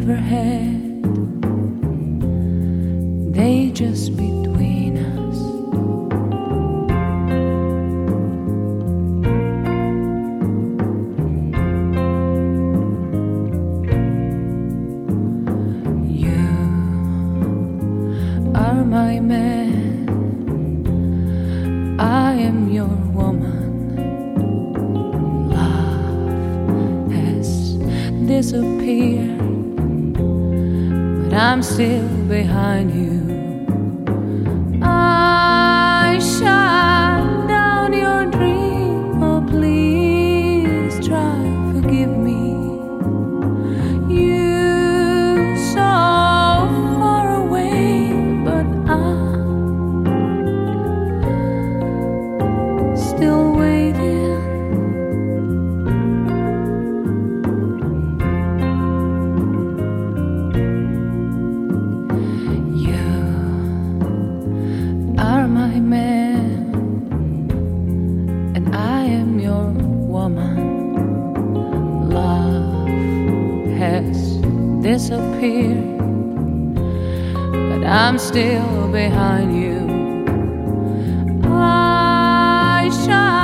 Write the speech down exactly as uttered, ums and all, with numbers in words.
never had. They just between us. You are my man, I am your woman. Love has disappeared, but I'm still behind you. I shut down your dream, oh please try forgive me. You so far away, but I'm still waiting. You are my man, and I am your woman. Love has disappeared, but I'm still behind you. I shine